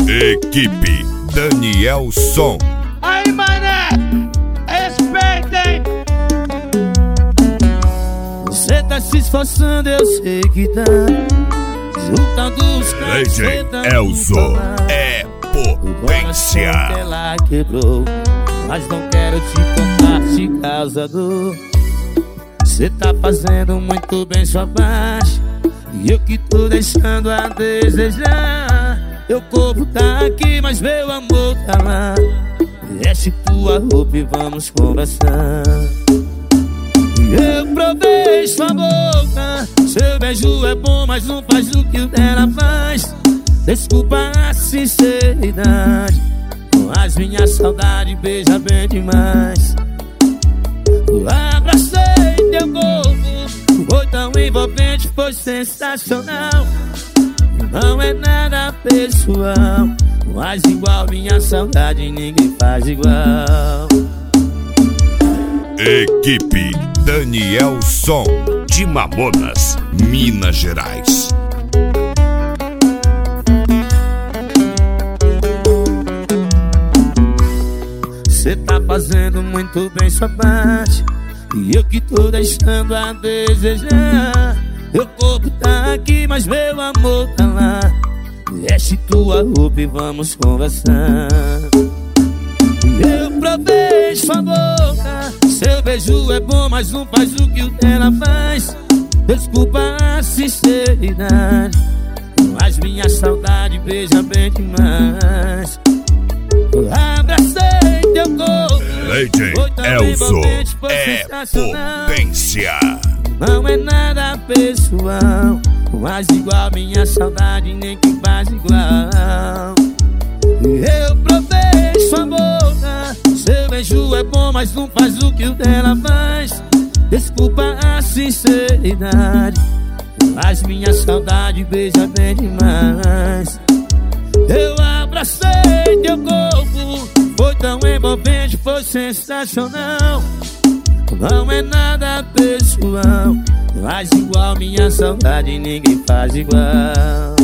Equipe Danielson. Aí, mané, respeitem. Você tá se esforçando, eu sei que tá. Juntando os caras, DJ Elzo é potência. Ela quebrou, mas não quero te contar se causa dor. Você tá fazendo muito bem sua parte, e eu que tô deixando a desejar. Meu corpo tá aqui, mas meu amor tá lá. Veste tua roupa e vamos conversar. Eu provei sua boca, seu beijo é bom, mas não faz o que o dela faz. Desculpa a sinceridade, mas minha saudade beija bem demais. Abracei teu corpo, foi tão envolvente, foi sensacional. Não é nada pessoal, mas igual minha saudade ninguém faz igual. Equipe Danielson de Mamonas, Minas Gerais. Cê tá fazendo muito bem sua parte, e eu que tô deixando a desejar. Meu corpo tá aqui, mas meu amor tá lá. Veste tua roupa e vamos conversar. Eu provei sua boca, seu beijo é bom, mas não faz o que o dela faz. Desculpa a sinceridade, mas minha saudade beija bem demais. Abracei teu corpo, DJ Elzo é potência. Não é nada pessoal, mas igual minha saudade nem que faz igual. Eu provei sua boca, seu beijo é bom, mas não faz o que o dela faz. Desculpa a sinceridade, mas minha saudade beija bem demais. Eu abracei teu corpo, foi tão envolvente, foi sensacional. Não é nada pessoal, mas igual minha saudade ninguém faz igual.